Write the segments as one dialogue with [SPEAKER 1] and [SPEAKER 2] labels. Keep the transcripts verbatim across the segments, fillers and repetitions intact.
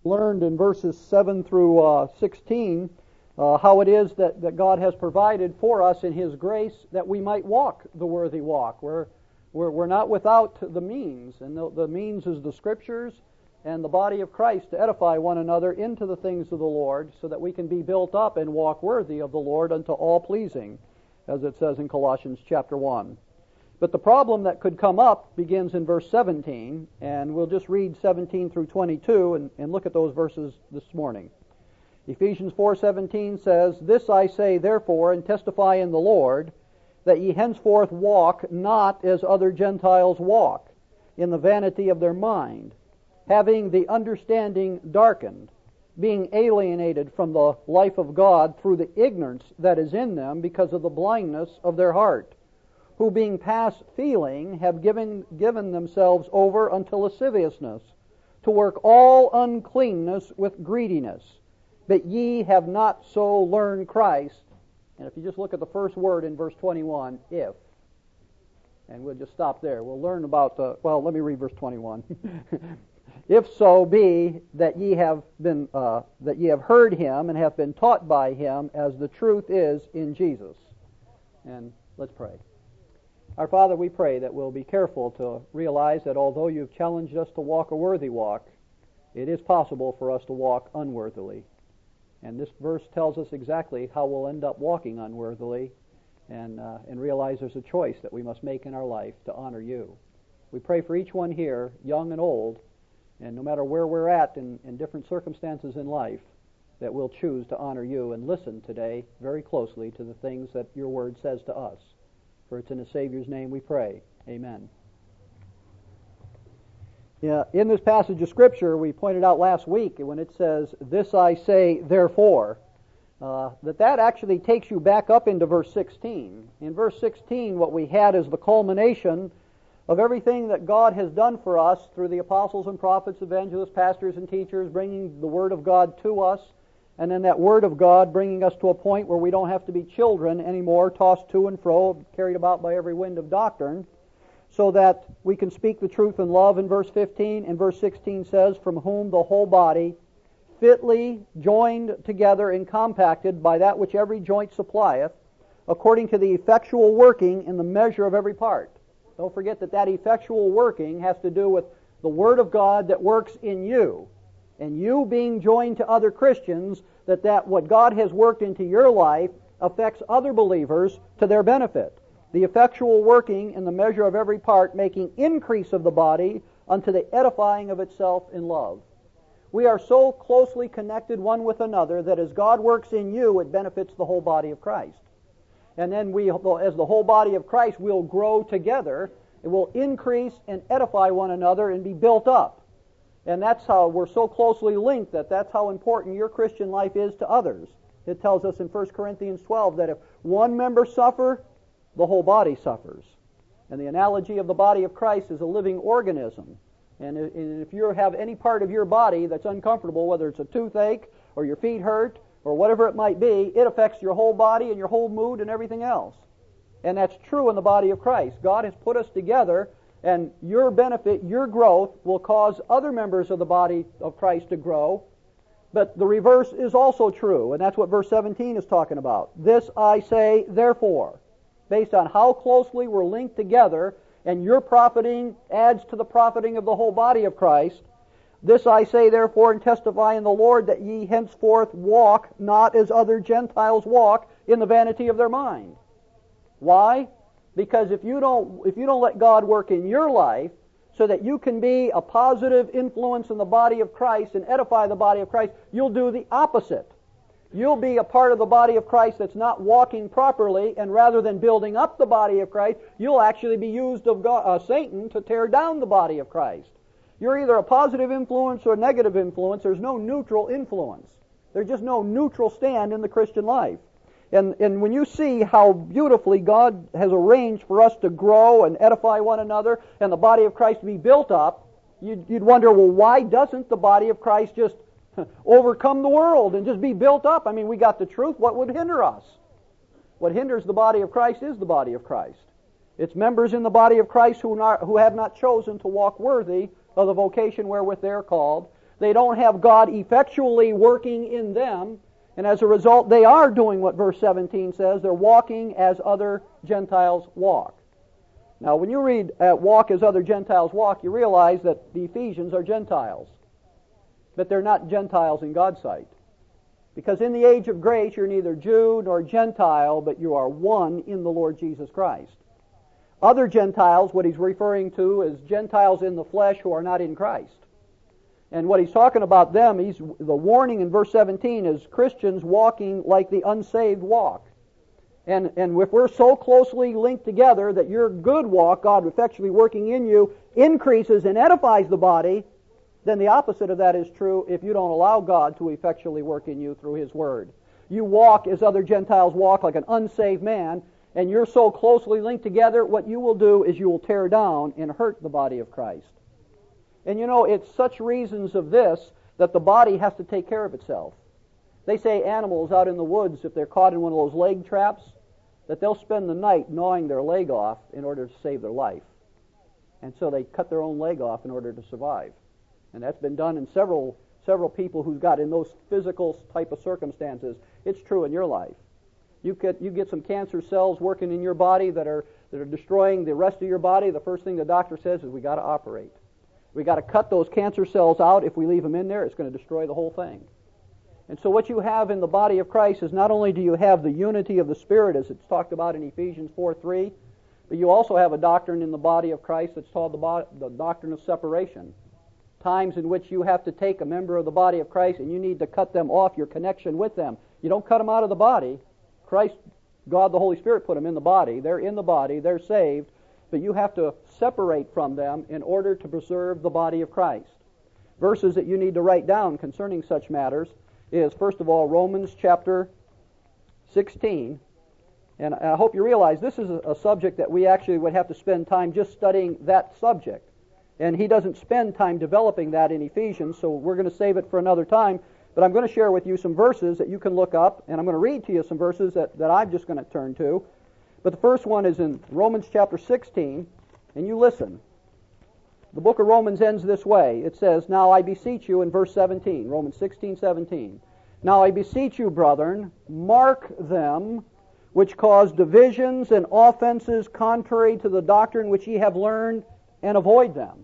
[SPEAKER 1] learned in verses seven through uh, sixteen uh, how it is that, that God has provided for us in His grace that we might walk the worthy walk. We're, we're, we're not without the means, and the, the means is the Scriptures and the body of Christ to edify one another into the things of the Lord, so that we can be built up and walk worthy of the Lord unto all pleasing, as it says in Colossians chapter one. But the problem that could come up begins in verse seventeen, and we'll just read seventeen through twenty-two and, and look at those verses this morning. Ephesians four seventeen says, "This I say therefore, and testify in the Lord, that ye henceforth walk not as other Gentiles walk, in the vanity of their mind, having the understanding darkened, being alienated from the life of God through the ignorance that is in them because of the blindness of their heart, who being past feeling have given, given themselves over unto lasciviousness, to work all uncleanness with greediness. But ye have not so learned Christ." And if you just look at the first word in verse twenty-one, if. And we'll just stop there. We'll learn about, the, well, let me read verse twenty-one. "If so be that ye have been, uh, that ye have heard Him and have been taught by Him, as the truth is in Jesus." And let's pray. Our Father, we pray that we'll be careful to realize that although you've challenged us to walk a worthy walk, it is possible for us to walk unworthily. And this verse tells us exactly how we'll end up walking unworthily, and, uh, and realize there's a choice that we must make in our life to honor you. We pray for each one here, young and old, and no matter where we're at in, in different circumstances in life, that we'll choose to honor you and listen today very closely to the things that your word says to us. For it's in the Savior's name we pray. Amen. Yeah, in this passage of Scripture, we pointed out last week when it says, "This I say therefore," uh, that that actually takes you back up into verse sixteen. In verse sixteen, what we had is the culmination of everything that God has done for us through the apostles and prophets, evangelists, pastors, and teachers, bringing the Word of God to us, and then that Word of God bringing us to a point where we don't have to be children anymore, tossed to and fro, carried about by every wind of doctrine, so that we can speak the truth in love in verse fifteen. And verse sixteen says, "From whom the whole body, fitly joined together and compacted by that which every joint supplieth, according to the effectual working in the measure of every part." Don't forget that that effectual working has to do with the Word of God that works in you. And you being joined to other Christians, that, that what God has worked into your life affects other believers to their benefit. The effectual working in the measure of every part, making increase of the body unto the edifying of itself in love. We are so closely connected one with another that as God works in you, it benefits the whole body of Christ. And then we, as the whole body of Christ, will grow together. It will increase and edify one another and be built up. And that's how we're so closely linked, that that's how important your Christian life is to others. It tells us in First Corinthians twelve that if one member suffer, the whole body suffers. And the analogy of the body of Christ is a living organism. And if you have any part of your body that's uncomfortable, whether it's a toothache or your feet hurt or whatever it might be, it affects your whole body and your whole mood and everything else. And that's true in the body of Christ. God has put us together, and your benefit, your growth, will cause other members of the body of Christ to grow. But the reverse is also true, and that's what verse seventeen is talking about. "This I say therefore," based on how closely we're linked together, and your profiting adds to the profiting of the whole body of Christ. "This I say therefore, and testify in the Lord, that ye henceforth walk not as other Gentiles walk, in the vanity of their mind." Why? Because if you don't, if you don't let God work in your life so that you can be a positive influence in the body of Christ and edify the body of Christ, you'll do the opposite. You'll be a part of the body of Christ that's not walking properly, and rather than building up the body of Christ, you'll actually be used of God, uh, Satan to tear down the body of Christ. You're either a positive influence or a negative influence. There's no neutral influence. There's just no neutral stand in the Christian life. And, and when you see how beautifully God has arranged for us to grow and edify one another and the body of Christ to be built up, you'd, you'd wonder, well, why doesn't the body of Christ just overcome the world and just be built up? I mean, we got the truth. What would hinder us? What hinders the body of Christ is the body of Christ. It's members in the body of Christ who, not, who have not chosen to walk worthy of the vocation wherewith they are called. They don't have God effectually working in them. And as a result, they are doing what verse seventeen says. They're walking as other Gentiles walk. Now, when you read uh, walk as other Gentiles walk, you realize that the Ephesians are Gentiles. But they're not Gentiles in God's sight. Because in the age of grace, you're neither Jew nor Gentile, but you are one in the Lord Jesus Christ. Other Gentiles, what he's referring to is Gentiles in the flesh who are not in Christ. And what he's talking about them, he's, the warning in verse seventeen is Christians walking like the unsaved walk. And, and if we're so closely linked together that your good walk, God effectually working in you, increases and edifies the body, then the opposite of that is true if you don't allow God to effectually work in you through His Word. You walk as other Gentiles walk, like an unsaved man, and you're so closely linked together, what you will do is you will tear down and hurt the body of Christ. And you know, it's such reasons of this that the body has to take care of itself. They say animals out in the woods, if they're caught in one of those leg traps, that they'll spend the night gnawing their leg off in order to save their life. And so they cut their own leg off in order to survive. And that's been done in several several people who've got in those physical type of circumstances. It's true in your life. You get you get some cancer cells working in your body that are that are destroying the rest of your body. The first thing the doctor says is we got to operate. We got to cut those cancer cells out. If we leave them in there, it's going to destroy the whole thing. And so what you have in the body of Christ is not only do you have the unity of the Spirit, as it's talked about in Ephesians four three, but you also have a doctrine in the body of Christ that's called the, bo- the doctrine of separation. Times in which you have to take a member of the body of Christ and you need to cut them off your connection with them. You don't cut them out of the body. Christ, God the Holy Spirit put them in the body. They're in the body. They're saved. But you have to separate from them in order to preserve the body of Christ. Verses that you need to write down concerning such matters is, first of all, Romans chapter sixteen. And I hope you realize this is a subject that we actually would have to spend time just studying that subject. And he doesn't spend time developing that in Ephesians, so we're going to save it for another time. But I'm going to share with you some verses that you can look up, and I'm going to read to you some verses that, that I'm just going to turn to. But the first one is in Romans chapter sixteen, and you listen. The book of Romans ends this way. It says, "Now I beseech you," in verse seventeen, Romans sixteen seventeen. "Now I beseech you, brethren, mark them which cause divisions and offenses contrary to the doctrine which ye have learned, and avoid them."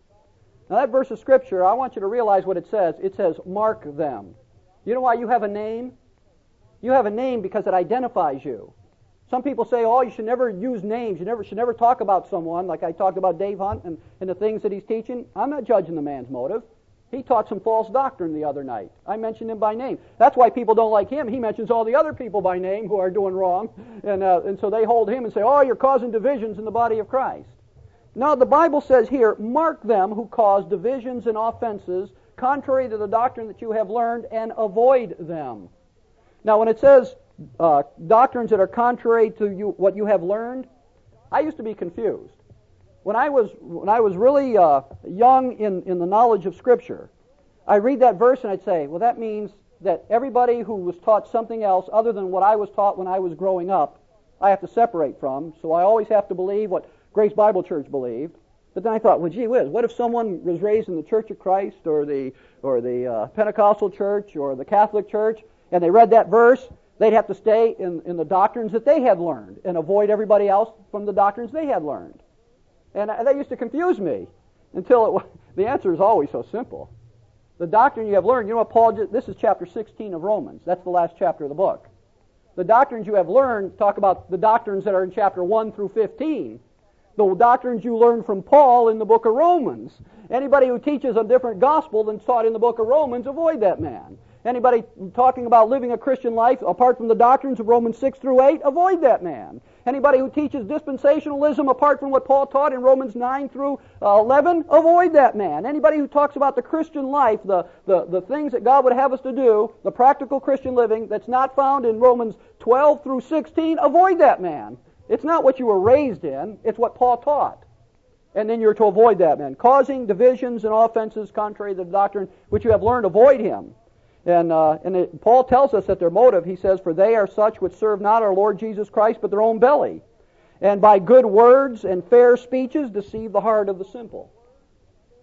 [SPEAKER 1] Now that verse of Scripture, I want you to realize what it says. It says, mark them. You know why you have a name? You have a name because it identifies you. Some people say, oh, you should never use names. You never should never talk about someone, like I talked about Dave Hunt and, and the things that he's teaching. I'm not judging the man's motive. He taught some false doctrine the other night. I mentioned him by name. That's why people don't like him. He mentions all the other people by name who are doing wrong. And, uh, and so they hold him and say, oh, you're causing divisions in the body of Christ. Now, the Bible says here, mark them who cause divisions and offenses contrary to the doctrine that you have learned, and avoid them. Now, when it says uh, doctrines that are contrary to you, what you have learned, I used to be confused. When I was when I was really uh, young in, in the knowledge of Scripture, I read that verse and I'd say, well, that means that everybody who was taught something else other than what I was taught when I was growing up, I have to separate from. So I always have to believe what Grace Bible Church believed. But then I thought, well, gee whiz, what if someone was raised in the Church of Christ or the or the uh, Pentecostal Church or the Catholic Church, and they read that verse? They'd have to stay in, in the doctrines that they had learned and avoid everybody else from the doctrines they had learned. And that used to confuse me until it, the answer is always so simple. The doctrine you have learned, you know what Paul did? This is chapter sixteen of Romans. That's the last chapter of the book. The doctrines you have learned talk about the doctrines that are in chapter one through fifteen. The doctrines you learned from Paul in the book of Romans. Anybody who teaches a different gospel than taught in the book of Romans, avoid that man. Anybody talking about living a Christian life apart from the doctrines of Romans six through eight, avoid that man. Anybody who teaches dispensationalism apart from what Paul taught in Romans nine through eleven, avoid that man. Anybody who talks about the Christian life, the, the, the things that God would have us to do, the practical Christian living that's not found in Romans twelve through sixteen, avoid that man. It's not what you were raised in, it's what Paul taught. And then you're to avoid that man. Causing divisions and offenses contrary to the doctrine which you have learned, avoid him. And, uh, and it, Paul tells us that their motive, he says, for they are such which serve not our Lord Jesus Christ, but their own belly. And by good words and fair speeches deceive the heart of the simple.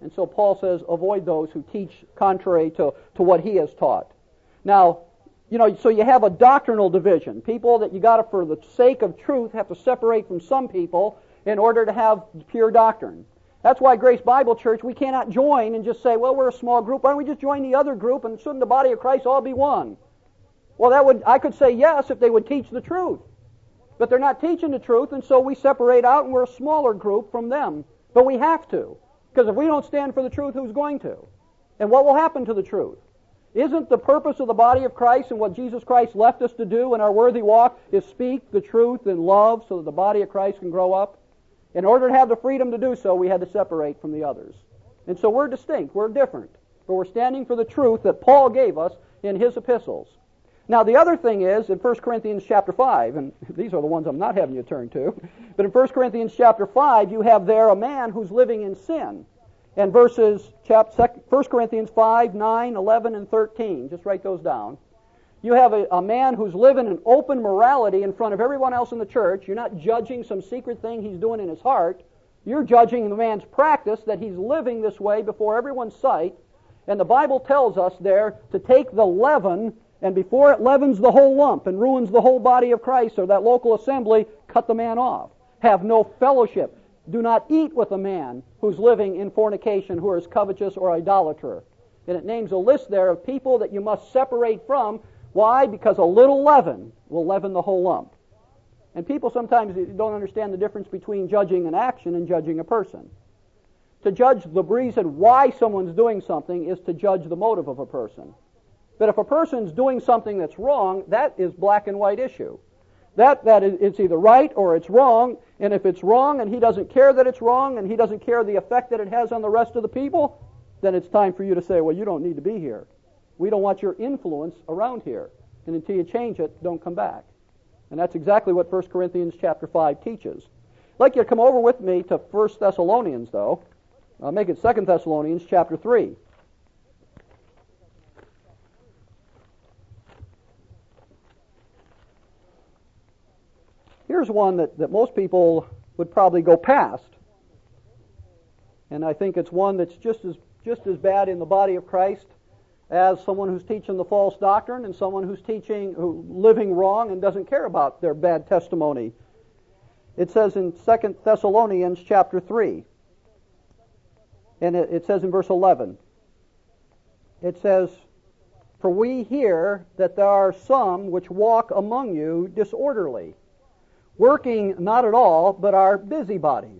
[SPEAKER 1] And so Paul says, avoid those who teach contrary to, to what he has taught. Now, you know, so you have a doctrinal division. People that you got to, for the sake of truth, have to separate from some people in order to have pure doctrine. That's why Grace Bible Church, we cannot join and just say, well, we're a small group. Why don't we just join the other group, and shouldn't the body of Christ all be one? Well, that would I could say yes if they would teach the truth. But they're not teaching the truth, and so we separate out, and we're a smaller group from them. But we have to. Because if we don't stand for the truth, who's going to? And what will happen to the truth? Isn't the purpose of the body of Christ and what Jesus Christ left us to do in our worthy walk is speak the truth in love so that the body of Christ can grow up? In order to have the freedom to do so, we had to separate from the others. And so we're distinct, we're different. But we're standing for the truth that Paul gave us in his epistles. Now the other thing is, in First Corinthians chapter five, and these are the ones I'm not having you turn to, but in First Corinthians chapter five, you have there a man who's living in sin. And verses, First Corinthians five, nine, eleven, and thirteen, just write those down. You have a, a man who's living in open morality in front of everyone else in the church. You're not judging some secret thing he's doing in his heart. You're judging the man's practice, that he's living this way before everyone's sight. And the Bible tells us there to take the leaven, and before it leavens the whole lump and ruins the whole body of Christ or that local assembly, cut the man off. Have no fellowship. Do not eat with a man who's living in fornication, who is covetous or idolater. And it names a list there of people that you must separate from. Why? Because a little leaven will leaven the whole lump. And people sometimes don't understand the difference between judging an action and judging a person. To judge the reason why someone's doing something is to judge the motive of a person. But if a person's doing something that's wrong, that is black and white issue. That that is, it's either right or it's wrong, and if it's wrong and he doesn't care that it's wrong and he doesn't care the effect that it has on the rest of the people, then it's time for you to say, well, you don't need to be here. We don't want your influence around here. And until you change it, don't come back. And that's exactly what First Corinthians chapter five teaches. I'd like you to come over with me to First Thessalonians, though. I'll make it Second Thessalonians chapter three. Here's one that, that most people would probably go past. And I think it's one that's just as just as bad in the body of Christ as someone who's teaching the false doctrine and someone who's teaching, who living wrong and doesn't care about their bad testimony. It says in Second Thessalonians chapter three, and it, it says in verse eleven, it says, "For we hear that there are some which walk among you disorderly, working not at all, but are busybodies.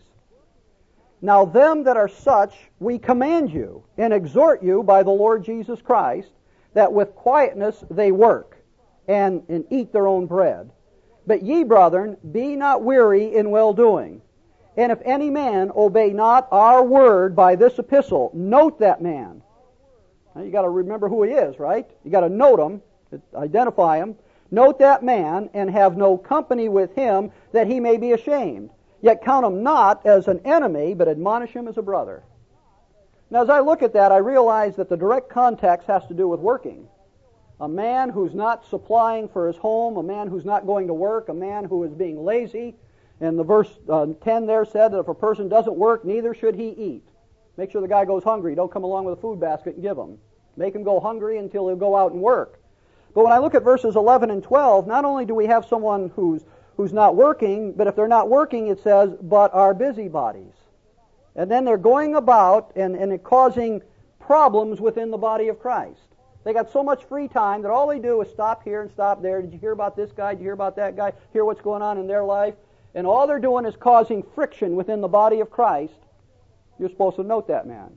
[SPEAKER 1] Now them that are such we command you and exhort you by the Lord Jesus Christ, that with quietness they work, and, and eat their own bread. But ye, brethren, be not weary in well-doing. And if any man obey not our word by this epistle, note that man." Now you got to remember who he is, right? You got to note him, identify him. "Note that man, and have no company with him, that he may be ashamed. Yet count him not as an enemy, but admonish him as a brother." Now as I look at that, I realize that the direct context has to do with working. A man who's not supplying for his home, a man who's not going to work, a man who is being lazy. And the verse uh, ten there said that if a person doesn't work, neither should he eat. Make sure the guy goes hungry. Don't come along with a food basket and give him. Make him go hungry until he'll go out and work. But when I look at verses eleven and twelve, not only do we have someone who's who's not working, but if they're not working, it says, but are busybodies. And then they're going about and, and causing problems within the body of Christ. They got so much free time that all they do is stop here and stop there. Did you hear about this guy? Did you hear about that guy? Hear what's going on in their life? And all they're doing is causing friction within the body of Christ. You're supposed to note that man.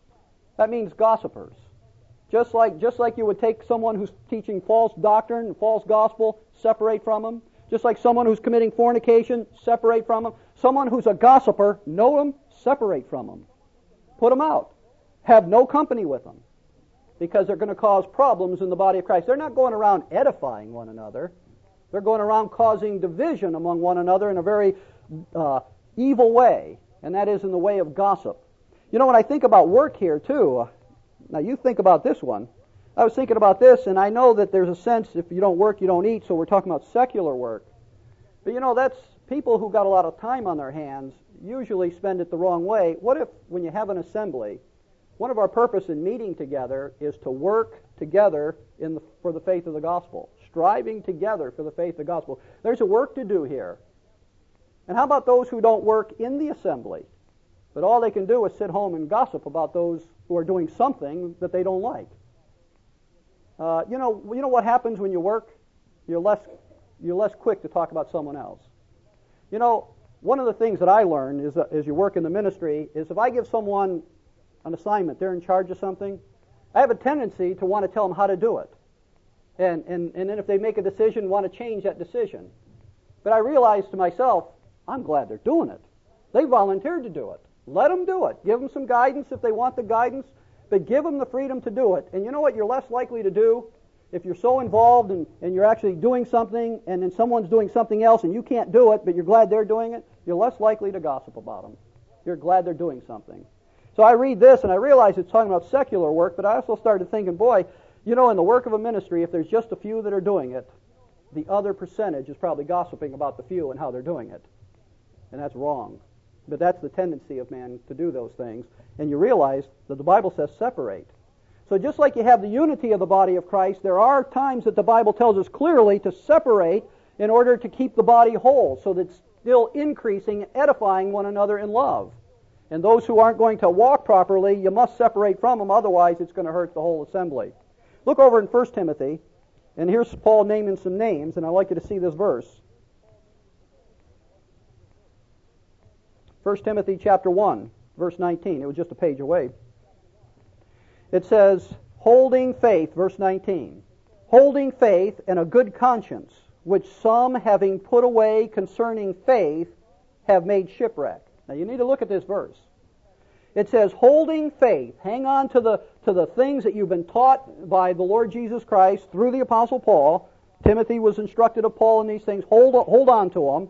[SPEAKER 1] That means gossipers. Just like, just like you would take someone who's teaching false doctrine and false gospel, separate from him. Just like someone who's committing fornication, separate from him. Someone who's a gossiper, know him, separate from him. Put him out. Have no company with them. Because they're going to cause problems in the body of Christ. They're not going around edifying one another. They're going around causing division among one another in a very uh, evil way. And that is in the way of gossip. You know, when I think about work here, too, now you think about this one. I was thinking about this, and I know that there's a sense if you don't work, you don't eat, so we're talking about secular work. But you know, that's people who got a lot of time on their hands usually spend it the wrong way. What if, when you have an assembly, One of our purpose in meeting together is to work together in the, for the faith of the gospel, striving together for the faith of the gospel. There's a work to do here. And how about those who don't work in the assembly, but all they can do is sit home and gossip about those who are doing something that they don't like? Uh, you know, you know what happens when you work? You're less, you're less quick to talk about someone else. You know, one of the things that I learned is that as you work in the ministry is if I give someone an assignment, they're in charge of something, I have a tendency to want to tell them how to do it. And, and, and then if they make a decision, want to change that decision. But I realize to myself, I'm glad they're doing it. They volunteered to do it. Let them do it. Give them some guidance if they want the guidance, but give them the freedom to do it. And you know what you're less likely to do? If you're so involved and, and you're actually doing something and then someone's doing something else and you can't do it, but you're glad they're doing it, you're less likely to gossip about them. You're glad they're doing something. So I read this and I realize it's talking about secular work, but I also started thinking, boy, you know, in the work of a ministry, if there's just a few that are doing it, the other percentage is probably gossiping about the few and how they're doing it. And that's wrong. But that's the tendency of man to do those things. And you realize that the Bible says separate. So just like you have the unity of the body of Christ, there are times that the Bible tells us clearly to separate in order to keep the body whole, so that it's still increasing, edifying one another in love. And those who aren't going to walk properly, you must separate from them, otherwise it's going to hurt the whole assembly. Look over in First Timothy, and here's Paul naming some names, and I'd like you to see this verse. First Timothy chapter one, verse nineteen. It was just a page away. It says, holding faith, verse nineteen, holding faith and a good conscience, which some, having put away concerning faith, have made shipwreck. Now you need to look at this verse. It says, holding faith, hang on to the to the things that you've been taught by the Lord Jesus Christ through the Apostle Paul. Timothy was instructed of Paul in these things. Hold, hold on to them.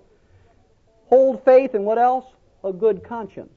[SPEAKER 1] Hold faith and what else? A good conscience.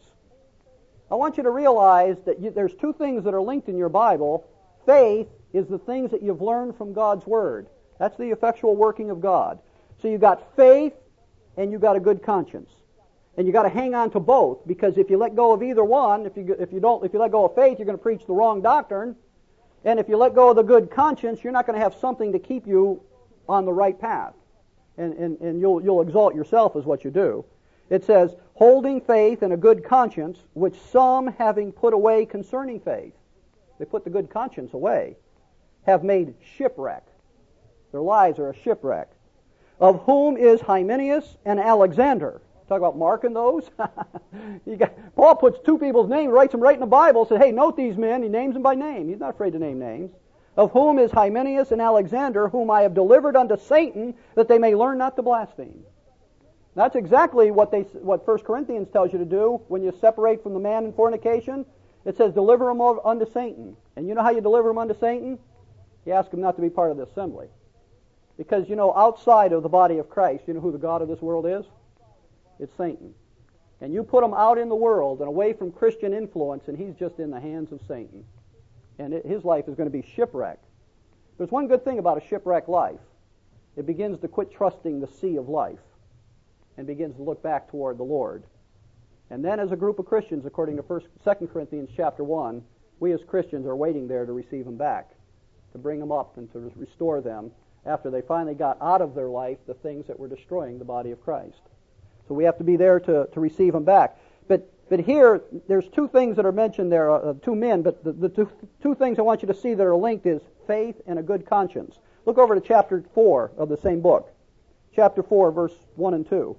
[SPEAKER 1] I want you to realize that you, there's two things that are linked in your Bible. Faith is the things that you've learned from God's Word. That's the effectual working of God. So you've got faith and you've got a good conscience. And you got to hang on to both, because if you let go of either one, if you if you don't if you let go of faith, you're going to preach the wrong doctrine. And if you let go of the good conscience, you're not going to have something to keep you on the right path. And and, and you'll you'll exalt yourself is what you do. It says, holding faith and a good conscience, which some, having put away concerning faith, they put the good conscience away, have made shipwreck. Their lives are a shipwreck. Of whom is Hymenaeus and Alexander. Talk about marking those. you got, Paul puts two people's names, writes them right in the Bible, says, hey, note these men. He names them by name. He's not afraid to name names. Of whom is Hymenaeus and Alexander, whom I have delivered unto Satan, that they may learn not to blaspheme. That's exactly what they what First Corinthians tells you to do when you separate from the man in fornication. It says, deliver them unto Satan. And you know how you deliver them unto Satan? You ask them not to be part of the assembly. Because, you know, outside of the body of Christ, you know who the god of this world is? It's Satan. And you put him out in the world and away from Christian influence, and he's just in the hands of Satan. And it, his life is going to be shipwrecked. There's one good thing about a shipwrecked life. It begins to quit trusting the sea of life and begins to look back toward the Lord. And then as a group of Christians, according to First, Second Corinthians chapter one, we as Christians are waiting there to receive them back, to bring them up and to restore them after they finally got out of their life the things that were destroying the body of Christ. So we have to be there to, to receive them back. But but here, there's two things that are mentioned there, uh, two men, but the, the two, two things I want you to see that are linked is faith and a good conscience. Look over to chapter four of the same book. Chapter four, verse one and two.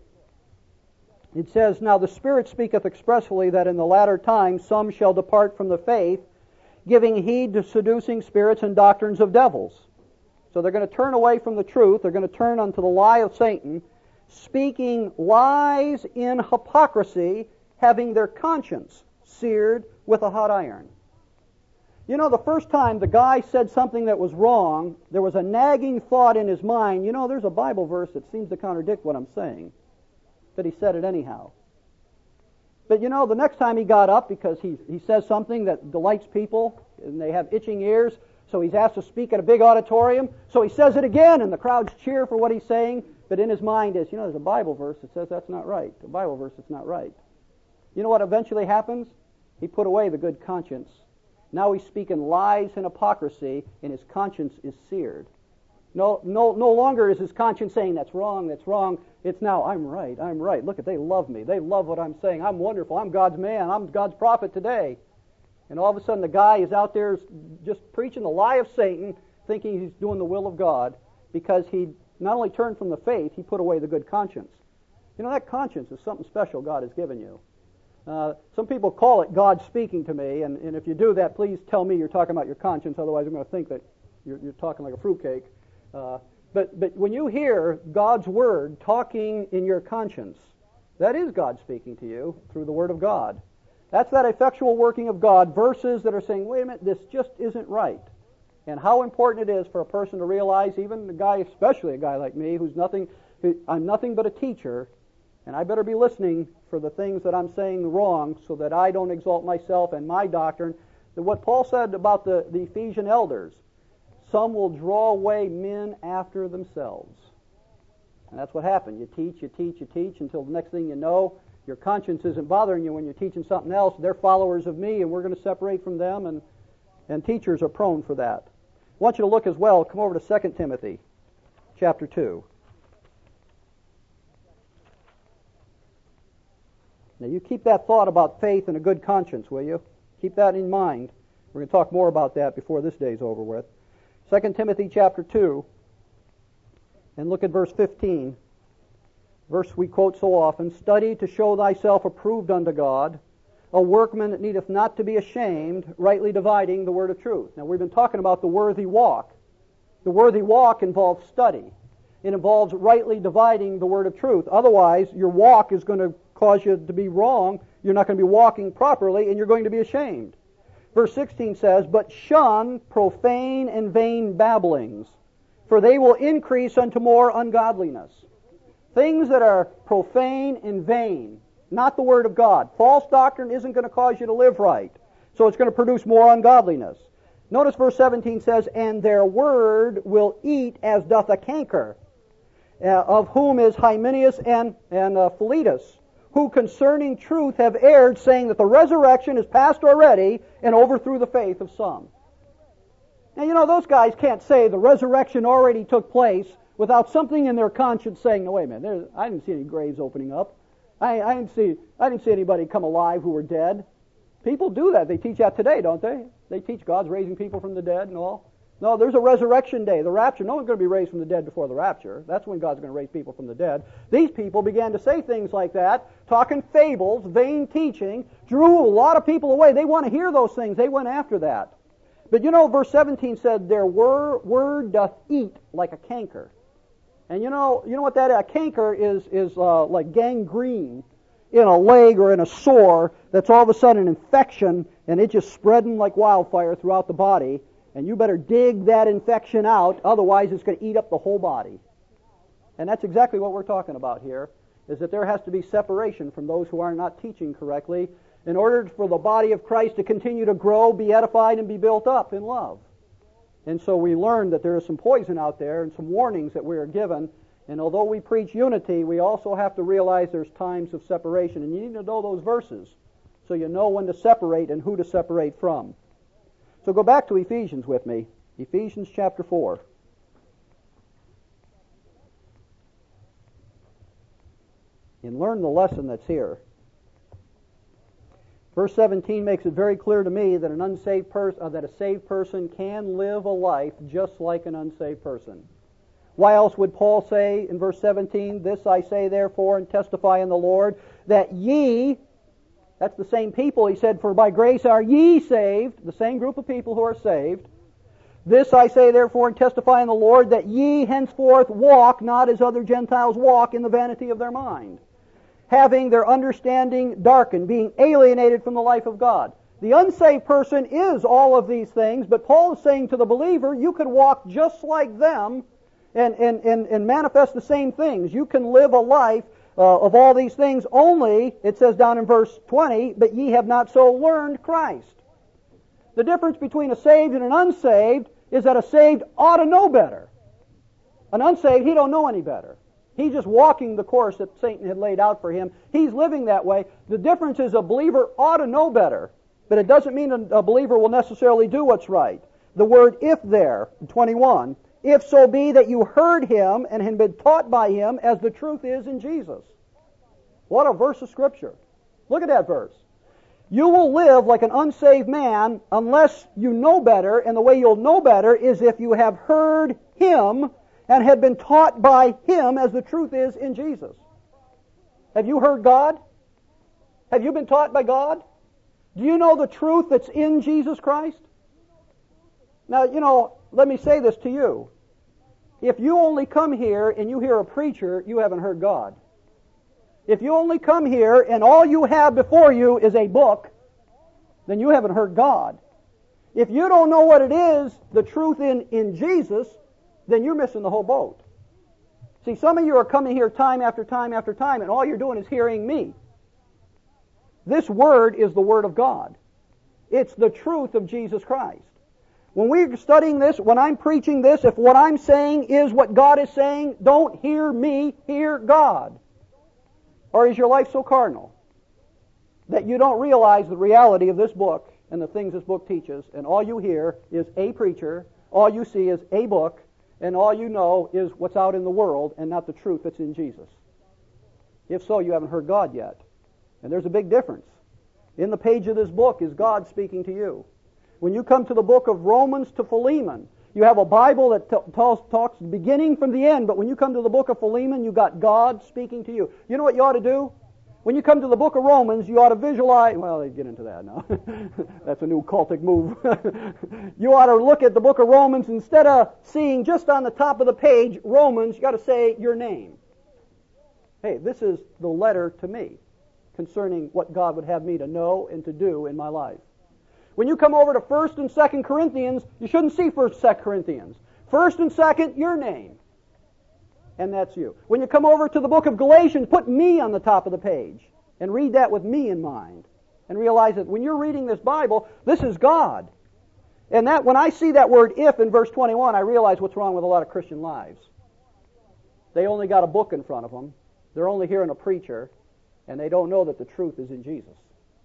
[SPEAKER 1] It says, now the Spirit speaketh expressly that in the latter times some shall depart from the faith, giving heed to seducing spirits and doctrines of devils. So they're going to turn away from the truth. They're going to turn unto the lie of Satan, speaking lies in hypocrisy, having their conscience seared with a hot iron. You know, the first time the guy said something that was wrong, there was a nagging thought in his mind, you know, there's a Bible verse that seems to contradict what I'm saying. But he said it anyhow. But you know, the next time he got up, because he, he says something that delights people, and they have itching ears, so he's asked to speak at a big auditorium, so he says it again, and the crowds cheer for what he's saying, but in his mind is, you know, there's a Bible verse that says that's not right. A Bible verse that's not right. You know what eventually happens? He put away the good conscience, Now he's speaking lies and hypocrisy, and his conscience is seared. No, no, no longer is his conscience saying, that's wrong, that's wrong. It's now, I'm right, I'm right. Look at, they love me. They love what I'm saying. I'm wonderful. I'm God's man. I'm God's prophet today. And all of a sudden the guy is out there just preaching the lie of Satan, thinking he's doing the will of God, because he not only turned from the faith, he put away the good conscience. You know, that conscience is something special God has given you. Uh, some people call it God speaking to me, and, and if you do that, please tell me you're talking about your conscience, otherwise I'm going to think that you're, you're talking like a fruitcake. Uh, but, but when you hear God's Word talking in your conscience, that is God speaking to you through the Word of God. That's that effectual working of God, verses that are saying, wait a minute, this just isn't right. And how important it is for a person to realize, even a guy, especially a guy like me, who's nothing, who, I'm nothing but a teacher, and I better be listening for the things that I'm saying wrong so that I don't exalt myself and my doctrine. That what Paul said about the, the Ephesian elders, some will draw away men after themselves. And that's what happened. You teach, you teach, you teach until the next thing you know, your conscience isn't bothering you when you're teaching something else. They're followers of me, and we're going to separate from them, and, and teachers are prone for that. I want you to look as well, come over to Second Timothy chapter two. Now you keep that thought about faith and a good conscience, will you? Keep that in mind. We're going to talk more about that before this day's over with. Second Timothy chapter two, and look at verse fifteen. Verse we quote so often, study to show thyself approved unto God, a workman that needeth not to be ashamed, rightly dividing the word of truth. Now we've been talking about the worthy walk. The worthy walk involves study. It involves rightly dividing the word of truth. Otherwise, your walk is going to cause you to be wrong. You're not going to be walking properly, and you're going to be ashamed. Verse sixteen says, but shun profane and vain babblings, for they will increase unto more ungodliness. Things that are profane and vain, not the Word of God. False doctrine isn't going to cause you to live right, so it's going to produce more ungodliness. Notice verse seventeen says, and their word will eat as doth a canker, uh, of whom is Hymenaeus and, and uh, Philetus, who concerning truth have erred, saying that the resurrection is past already, and overthrew the faith of some. Now, you know, those guys can't say the resurrection already took place without something in their conscience saying, no, wait a minute, there, I didn't see any graves opening up. I, I didn't see I didn't see anybody come alive who were dead. People do that. They teach that today, don't they? They teach God's raising people from the dead and all. No, there's a resurrection day, the rapture. No one's going to be raised from the dead before the rapture. That's when God's going to raise people from the dead. These people began to say things like that, talking fables, vain teaching, drew a lot of people away. They want to hear those things. They went after that. But you know, verse seventeen said, their word, word doth eat like a canker. And you know, you know what that is? A canker is, is uh, like gangrene in a leg or in a sore that's all of a sudden an infection, and it's just spreading like wildfire throughout the body. And you better dig that infection out, otherwise it's going to eat up the whole body. And that's exactly what we're talking about here, is that there has to be separation from those who are not teaching correctly in order for the body of Christ to continue to grow, be edified, and be built up in love. And so we learn that there is some poison out there and some warnings that we are given. And although we preach unity, we also have to realize there's times of separation. And you need to know those verses so you know when to separate and who to separate from. So go back to Ephesians with me. Ephesians chapter four. And learn the lesson that's here. Verse seventeen makes it very clear to me that an unsaved person, uh, that a saved person can live a life just like an unsaved person. Why else would Paul say in verse seventeen, this I say therefore and testify in the Lord, that ye, that's the same people, he said, for by grace are ye saved, the same group of people who are saved. This I say therefore and testify in the Lord, that ye henceforth walk not as other Gentiles walk in the vanity of their mind, having their understanding darkened, being alienated from the life of God. The unsaved person is all of these things, but Paul is saying to the believer, you can walk just like them and, and, and, and manifest the same things. You can live a life uh, of all these things, only, it says down in verse twenty, but ye have not so learned Christ. The difference between a saved and an unsaved is that a saved ought to know better. An unsaved, he don't know any better. He's just walking the course that Satan had laid out for him. He's living that way. The difference is a believer ought to know better. but it doesn't mean a, a believer will necessarily do what's right. The word if there, twenty-one, if so be that you heard him and had been taught by him as the truth is in Jesus. What a verse of Scripture. Look at that verse. You will live like an unsaved man unless you know better, and the way you'll know better is if you have heard him and have been taught by him as the truth is in Jesus. Have you heard God? Have you been taught by God? Do you know the truth that's in Jesus Christ? Now, you know, let me say this to you. If you only come here and you hear a preacher, you haven't heard God. If you only come here and all you have before you is a book, then you haven't heard God. If you don't know what it is, the truth in, in Jesus, then you're missing the whole boat. See, some of you are coming here time after time after time, and all you're doing is hearing me. This Word is the Word of God. It's the truth of Jesus Christ. When we're studying this, when I'm preaching this, if what I'm saying is what God is saying, don't hear me, hear God. Or is your life so carnal that you don't realize the reality of this book and the things this book teaches, and all you hear is a preacher, all you see is a book, and all you know is what's out in the world and not the truth that's in Jesus? If so, you haven't heard God yet. And there's a big difference. In the page of this book is God speaking to you. When you come to the book of Romans to Philemon, you have a Bible that t- talks, talks beginning from the end, but when you come to the book of Philemon, you got God speaking to you. You know what you ought to do? When you come to the book of Romans, you ought to visualize, well, they get into that now. That's a new cultic move. You ought to look at the book of Romans, instead of seeing just on the top of the page, Romans, you got to say your name. Hey, this is the letter to me concerning what God would have me to know and to do in my life. When you come over to First and Second Corinthians, you shouldn't see First and Second Corinthians. First and Second, your name. And that's you. When you come over to the book of Galatians, put me on the top of the page and read that with me in mind. And realize that when you're reading this Bible, this is God. And that when I see that word if in verse twenty-one, I realize what's wrong with a lot of Christian lives. They only got a book in front of them. They're only hearing a preacher. And they don't know that the truth is in Jesus.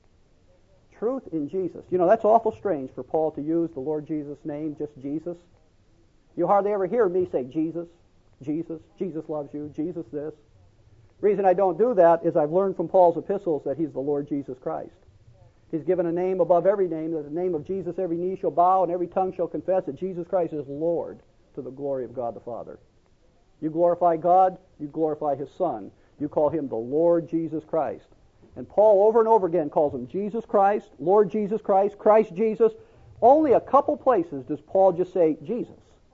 [SPEAKER 1] Truth in Jesus. You know, that's awful strange for Paul to use the Lord Jesus' name, just Jesus. You hardly ever hear me say Jesus, Jesus, Jesus loves you, Jesus this. The reason I don't do that is I've learned from Paul's epistles that he's the Lord Jesus Christ. He's given a name above every name, that the name of Jesus every knee shall bow and every tongue shall confess that Jesus Christ is Lord, to the glory of God the Father. You glorify God, you glorify His Son. You call Him the Lord Jesus Christ. And Paul over and over again calls Him Jesus Christ, Lord Jesus Christ, Christ Jesus. Only a couple places does Paul just say Jesus.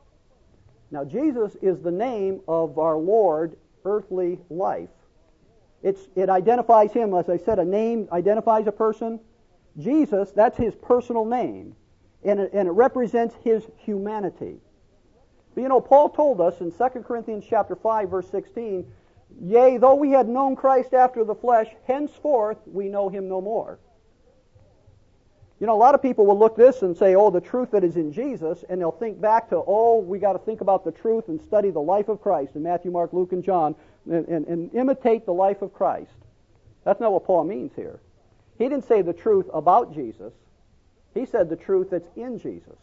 [SPEAKER 1] Now Jesus is the name of our Lord, earthly life. It's, it identifies Him, as I said, a name identifies a person. Jesus, that's His personal name. And it, and it represents His humanity. But you know, Paul told us in Second Corinthians chapter five, verse sixteen, yea, though we had known Christ after the flesh, henceforth we know Him no more. You know, a lot of people will look at this and say, oh, the truth that is in Jesus, and they'll think back to, oh, we got to think about the truth and study the life of Christ in Matthew, Mark, Luke, and John, and, and, and imitate the life of Christ. That's not what Paul means here. He didn't say the truth about Jesus. He said the truth that's in Jesus.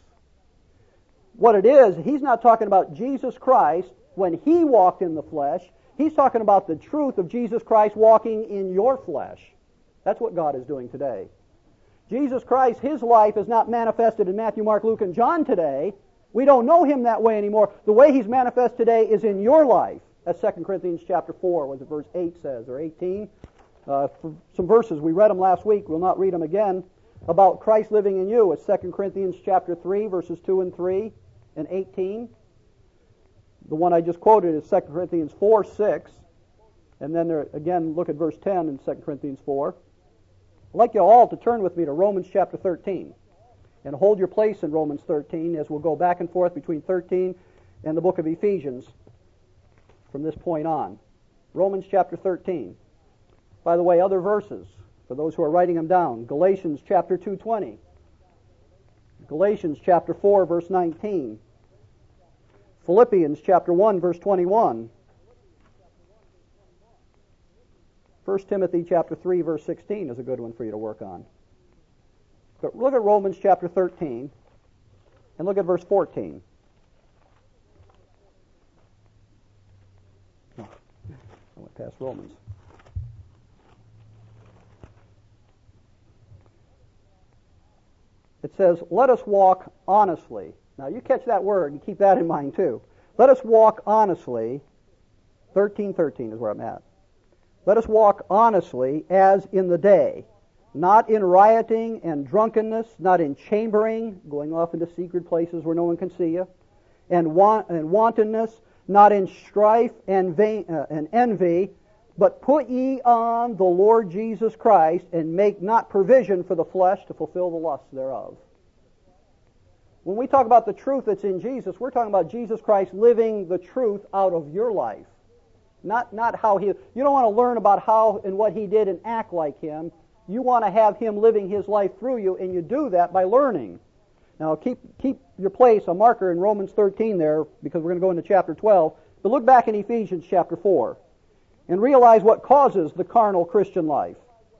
[SPEAKER 1] What it is, he's not talking about Jesus Christ when He walked in the flesh. He's talking about the truth of Jesus Christ walking in your flesh. That's what God is doing today. Jesus Christ, His life is not manifested in Matthew, Mark, Luke, and John today. We don't know Him that way anymore. The way He's manifest today is in your life. That's Second Corinthians chapter four, what verse eight says, or eighteen. Uh, some verses, we read them last week. We'll not read them again. About Christ living in you. It's Second Corinthians chapter three, verses two and three and eighteen. The one I just quoted is Second Corinthians four, six. And then there, again, look at verse ten in Second Corinthians four. I'd like you all to turn with me to Romans chapter thirteen. And hold your place in Romans thirteen as we'll go back and forth between thirteen and the book of Ephesians from this point on. Romans chapter thirteen. By the way, other verses, for those who are writing them down. Galatians chapter two twenty. Galatians chapter four, verse nineteen. Philippians chapter one, verse twenty-one. First Timothy chapter three, verse sixteen is a good one for you to work on. But look at Romans chapter thirteen, and look at verse fourteen. Oh, I went past Romans. It says, let us walk honestly. Now you catch that word and keep that in mind too. Let us walk honestly. thirteen thirteen is where I'm at. Let us walk honestly as in the day, not in rioting and drunkenness, not in chambering, going off into secret places where no one can see you, and, want, and wantonness, not in strife and, vain, uh, and envy, but put ye on the Lord Jesus Christ, and make not provision for the flesh to fulfill the lusts thereof. When we talk about the truth that's in Jesus, we're talking about Jesus Christ living the truth out of your life. Not, not how he... You don't want to learn about how and what he did and act like him. You want to have him living his life through you, and you do that by learning. Now, keep keep your place, a marker in Romans thirteen there, because we're going to go into chapter twelve. But look back in Ephesians chapter four, and realize what causes the carnal Christian life.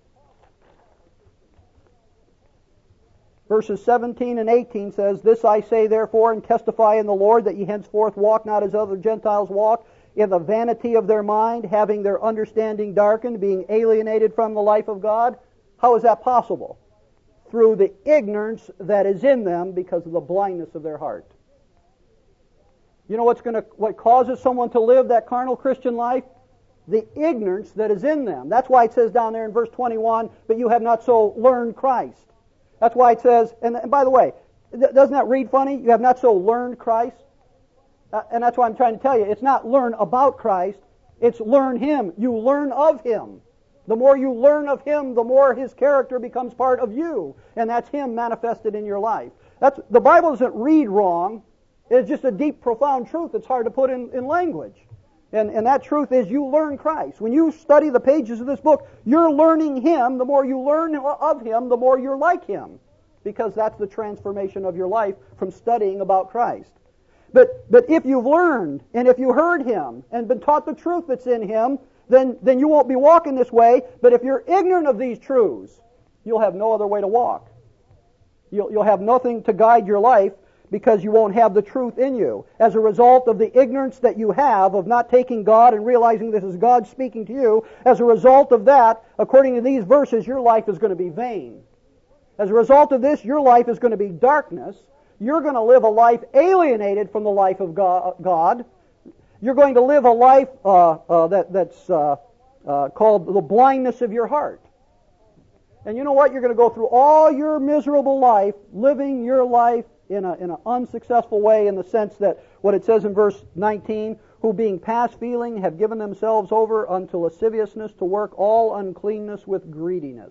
[SPEAKER 1] Verses seventeen and eighteen says, this I say therefore, and testify in the Lord, that ye henceforth walk not as other Gentiles walk, in the vanity of their mind, having their understanding darkened, being alienated from the life of God. How is that possible? Through the ignorance that is in them because of the blindness of their heart. You know what's going to what causes someone to live that carnal Christian life? The ignorance that is in them. That's why it says down there in verse twenty-one, but you have not so learned Christ. That's why it says, and, and by the way, doesn't that read funny? You have not so learned Christ. Uh, and that's why I'm trying to tell you, it's not learn about Christ, it's learn Him. You learn of Him. The more you learn of Him, the more His character becomes part of you. And that's Him manifested in your life. That's, the Bible doesn't read wrong. It's just a deep, profound truth that's hard to put in, in language. And, and that truth is you learn Christ. When you study the pages of this book, you're learning Him. The more you learn of Him, the more you're like Him. Because that's the transformation of your life from studying about Christ. But but if you've learned, and if you heard Him, and been taught the truth that's in Him, then, then you won't be walking this way. But if you're ignorant of these truths, you'll have no other way to walk. You'll, you'll have nothing to guide your life because you won't have the truth in you. As a result of the ignorance that you have of not taking God and realizing this is God speaking to you, as a result of that, according to these verses, your life is going to be vain. As a result of this, your life is going to be darkness. You're going to live a life alienated from the life of God. You're going to live a life uh, uh, that, that's uh, uh, called the blindness of your heart. And you know what? You're going to go through all your miserable life living your life in, a, in an unsuccessful way, in the sense that what it says in verse nineteen, who being past feeling have given themselves over unto lasciviousness to work all uncleanness with greediness.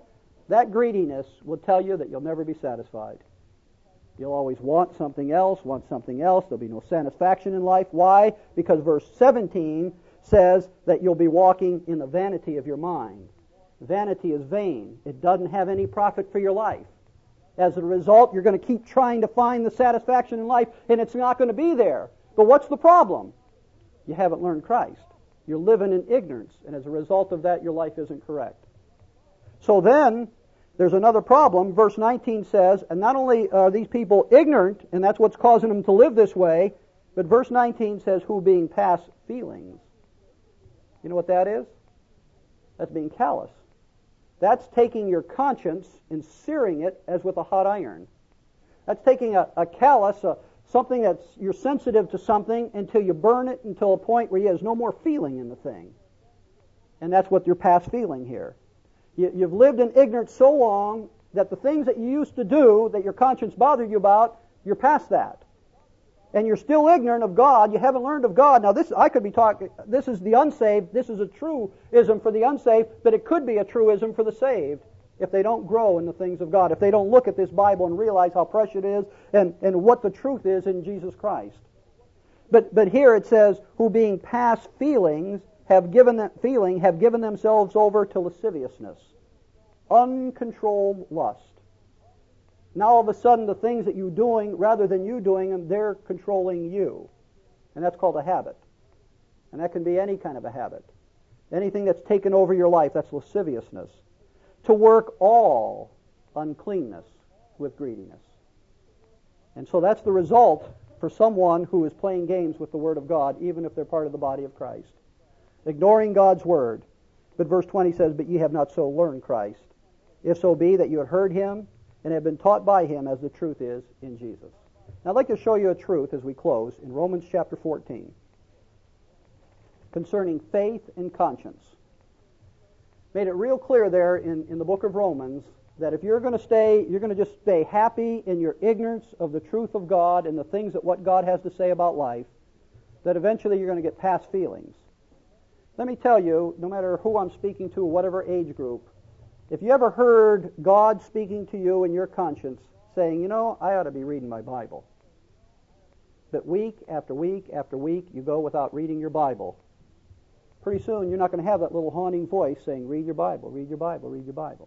[SPEAKER 1] That greediness will tell you that you'll never be satisfied. You'll always want something else, want something else. There'll be no satisfaction in life. Why? Because verse seventeen says that you'll be walking in the vanity of your mind. Vanity is vain. It doesn't have any profit for your life. As a result, you're going to keep trying to find the satisfaction in life, and it's not going to be there. But what's the problem? You haven't learned Christ. You're living in ignorance, and as a result of that, your life isn't correct. So then, there's another problem. Verse nineteen says, and not only are these people ignorant, and that's what's causing them to live this way, but verse nineteen says, who being past feelings. You know what that is? That's being callous. That's taking your conscience and searing it as with a hot iron. That's taking a, a callus, a, something that's, you're sensitive to something until you burn it until a point where you has no more feeling in the thing. And that's what you're past feeling here. You, you've lived in ignorance so long that the things that you used to do, that your conscience bothered you about, you're past that. And you're still ignorant of God. You haven't learned of God. Now, this I could be talking. This is the unsaved. This is a truism for the unsaved, but it could be a truism for the saved if they don't grow in the things of God. If they don't look at this Bible and realize how precious it is and, and what the truth is in Jesus Christ. But but here it says, who being past feelings have given that feeling have given themselves over to lasciviousness, uncontrolled lust. Now all of a sudden the things that you're doing, rather than you doing them, they're controlling you. And that's called a habit. And that can be any kind of a habit. Anything that's taken over your life, that's lasciviousness. To work all uncleanness with greediness. And so that's the result for someone who is playing games with the Word of God, even if they're part of the body of Christ. Ignoring God's Word. But verse twenty says, "But ye have not so learned Christ, if so be that you have heard Him and have been taught by Him as the truth is in Jesus." Now I'd like to show you a truth as we close in Romans chapter fourteen concerning faith and conscience. Made it real clear there in, in the book of Romans that if you're going to stay, you're going to just stay happy in your ignorance of the truth of God and the things that what God has to say about life, that eventually you're going to get past feelings. Let me tell you, no matter who I'm speaking to, whatever age group, if you ever heard God speaking to you in your conscience saying, you know, I ought to be reading my Bible, but week after week after week you go without reading your Bible, pretty soon you're not going to have that little haunting voice saying, read your Bible, read your Bible, read your Bible.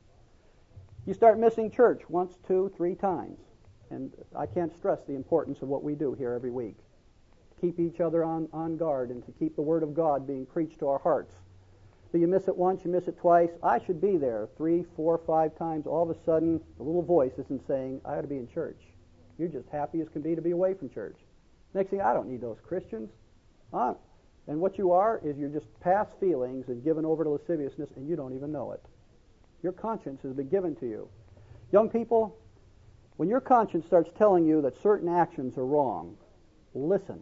[SPEAKER 1] You start missing church once, two, three times. And I can't stress the importance of what we do here every week. To keep each other on, on guard and to keep the Word of God being preached to our hearts. But you miss it once, you miss it twice. I should be there three, four, five times. All of a sudden, the little voice isn't saying, I ought to be in church. You're just happy as can be to be away from church. Next thing, I don't need those Christians. Huh? And what you are is you're just past feelings and given over to lasciviousness, and you don't even know it. Your conscience has been given to you. Young people, when your conscience starts telling you that certain actions are wrong, listen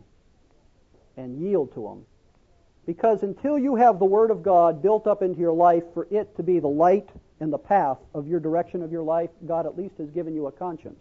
[SPEAKER 1] and yield to them. Because until you have the Word of God built up into your life for it to be the light and the path of your direction of your life, God at least has given you a conscience.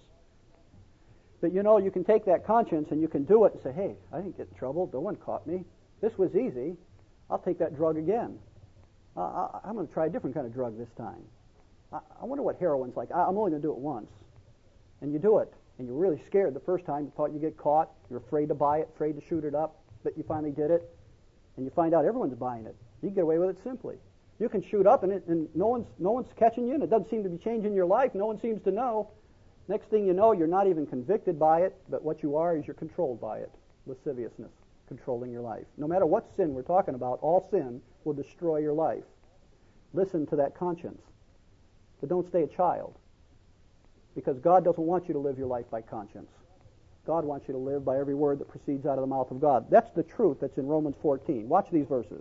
[SPEAKER 1] But you know, you can take that conscience and you can do it and say, hey, I didn't get in trouble. No one caught me. This was easy. I'll take that drug again. Uh, I, I'm going to try a different kind of drug this time. I, I wonder what heroin's like. I, I'm only going to do it once. And you do it. And you're really scared the first time. You thought you'd get caught. You're afraid to buy it, afraid to shoot it up. But you finally did it. And you find out everyone's buying it. You can get away with it simply. You can shoot up and, it, and no one's no one's catching you, and it doesn't seem to be changing your life. No one seems to know. Next thing you know, you're not even convicted by it, but what you are is you're controlled by it. Lasciviousness, controlling your life. No matter what sin we're talking about, all sin will destroy your life. Listen to that conscience. But don't stay a child. Because God doesn't want you to live your life by conscience. God wants you to live by every word that proceeds out of the mouth of God. That's the truth that's in Romans fourteen. Watch these verses.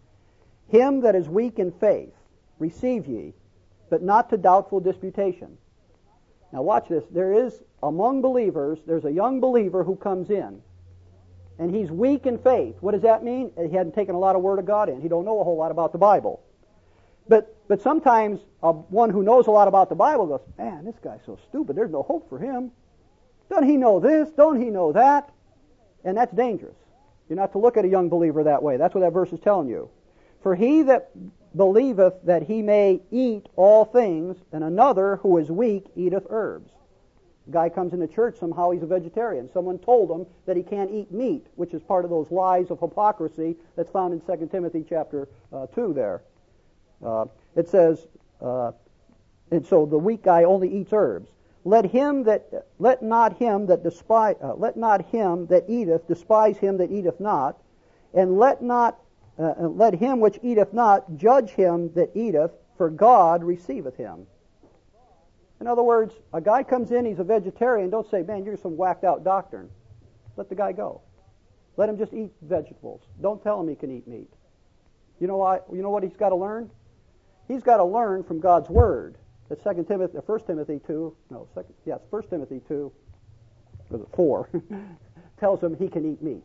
[SPEAKER 1] Him that is weak in faith, receive ye, but not to doubtful disputation. Now watch this. There is, among believers, there's a young believer who comes in, and he's weak in faith. What does that mean? He hadn't taken a lot of Word of God in. He don't know a whole lot about the Bible. But but sometimes uh, one who knows a lot about the Bible goes, man, this guy's so stupid. There's no hope for him. Doesn't he know this? Don't he know that? And that's dangerous. You're not to look at a young believer that way. That's what that verse is telling you. For he that believeth that he may eat all things, and another who is weak eateth herbs. A guy comes into church, somehow he's a vegetarian. Someone told him that he can't eat meat, which is part of those lies of hypocrisy that's found in Second Timothy chapter uh, two there. Uh, it says, uh, and so the weak guy only eats herbs. Let him that let not him that despise uh, let not him that eateth despise him that eateth not, and let not uh, let him which eateth not judge him that eateth, for God receiveth him. In other words, a guy comes in, he's a vegetarian. Don't say, man, you're some whacked out doctrine. Let the guy go. Let him just eat vegetables. Don't tell him he can eat meat. You know why? You know what he's got to learn? He's got to learn from God's Word. That Second Timothy, First Timothy two, no, second, yes, First Timothy two, was it four, tells him he can eat meat.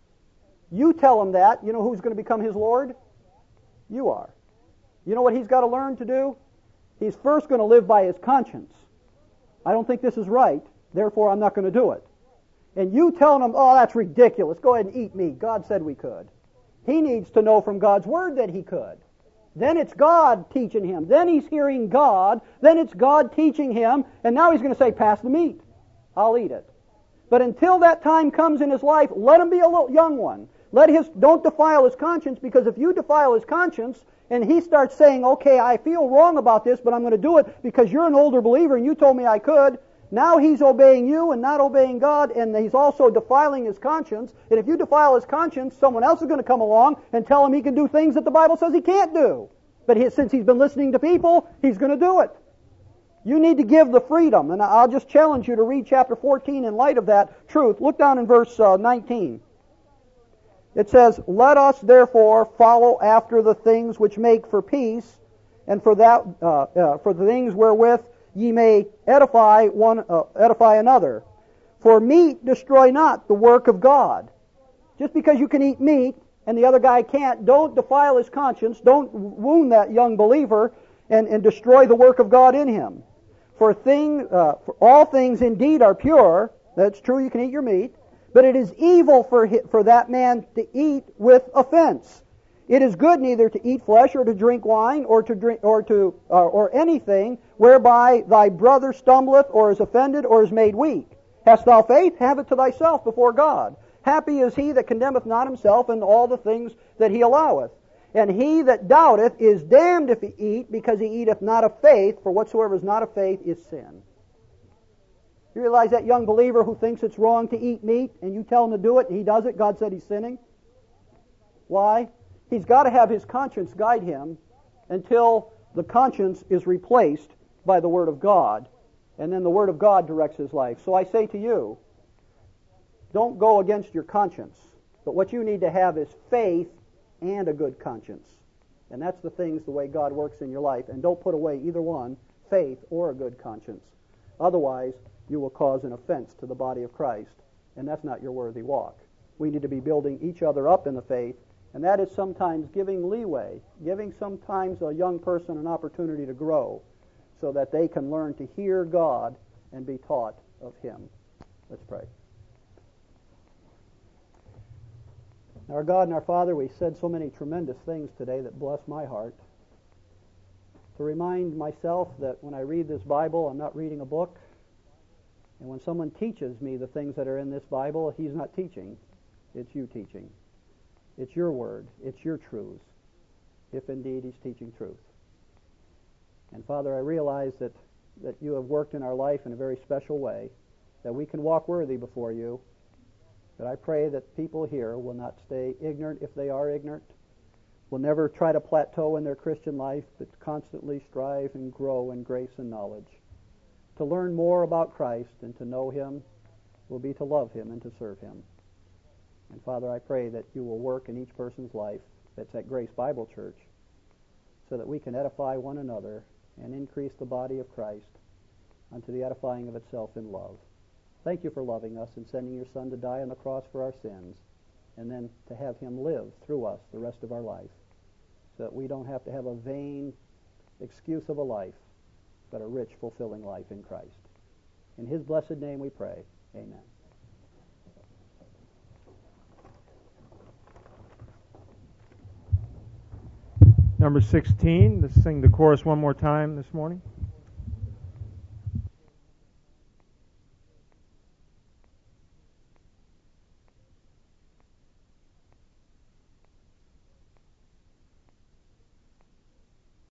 [SPEAKER 1] You tell him that. You know who's going to become his Lord? You are. You know what he's got to learn to do? He's first going to live by his conscience. I don't think this is right, therefore I'm not going to do it. And you telling him, oh, that's ridiculous, go ahead and eat meat. God said we could. He needs to know from God's Word that he could. Then it's God teaching him. Then he's hearing God. Then it's God teaching him. And now he's going to say, pass the meat. I'll eat it. But until that time comes in his life, let him be a little young one. Let his, don't defile his conscience, because if you defile his conscience and he starts saying, okay, I feel wrong about this, but I'm going to do it because you're an older believer and you told me I could, now he's obeying you and not obeying God, and he's also defiling his conscience. And if you defile his conscience, someone else is going to come along and tell him he can do things that the Bible says he can't do. But he, since he's been listening to people, he's going to do it. You need to give the freedom. And I'll just challenge you to read chapter fourteen in light of that truth. Look down in verse uh, nineteen. It says, "Let us therefore follow after the things which make for peace, and for that uh, uh, for the things wherewith ye may edify one uh, edify another. For meat destroy not the work of God." Just because you can eat meat and the other guy can't, don't defile his conscience. Don't wound that young believer and, and destroy the work of God in him. For thing, uh, for all things indeed are pure. That's true. You can eat your meat. But it is evil for for that man to eat with offense. It is good neither to eat flesh or to drink wine or to drink or to uh, or anything whereby thy brother stumbleth or is offended or is made weak. Hast thou faith? Have it to thyself before God. Happy is he that condemneth not himself in all the things that he alloweth. And he that doubteth is damned if he eat, because he eateth not of faith, for whatsoever is not of faith is sin. You realize that young believer who thinks it's wrong to eat meat, and you tell him to do it, and he does it, God said he's sinning? Why? He's got to have his conscience guide him until the conscience is replaced by the Word of God, and then the Word of God directs his life. So I say to you, don't go against your conscience, but what you need to have is faith and a good conscience. And that's the things, the way God works in your life. And don't put away either one, faith or a good conscience. Otherwise, you will cause an offense to the body of Christ, and that's not your worthy walk. We need to be building each other up in the faith, and that is sometimes giving leeway, giving sometimes a young person an opportunity to grow so that they can learn to hear God and be taught of Him. Let's pray. Our God and our Father, we said so many tremendous things today that bless my heart. To remind myself that when I read this Bible, I'm not reading a book. And when someone teaches me the things that are in this Bible, he's not teaching. It's you teaching. It's your word. It's your truths, if indeed he's teaching truth. And Father, I realize that, that you have worked in our life in a very special way, that we can walk worthy before you. But I pray that people here will not stay ignorant if they are ignorant, will never try to plateau in their Christian life, but constantly strive and grow in grace and knowledge. To learn more about Christ and to know Him will be to love Him and to serve Him. And Father, I pray that you will work in each person's life that's at Grace Bible Church so that we can edify one another and increase the body of Christ unto the edifying of itself in love. Thank you for loving us and sending your Son to die on the cross for our sins, and then to have Him live through us the rest of our life, so that we don't have to have a vain excuse of a life, but a rich, fulfilling life in Christ. In His blessed name we pray. Amen.
[SPEAKER 2] Number sixteen, let's sing the chorus one more time this morning.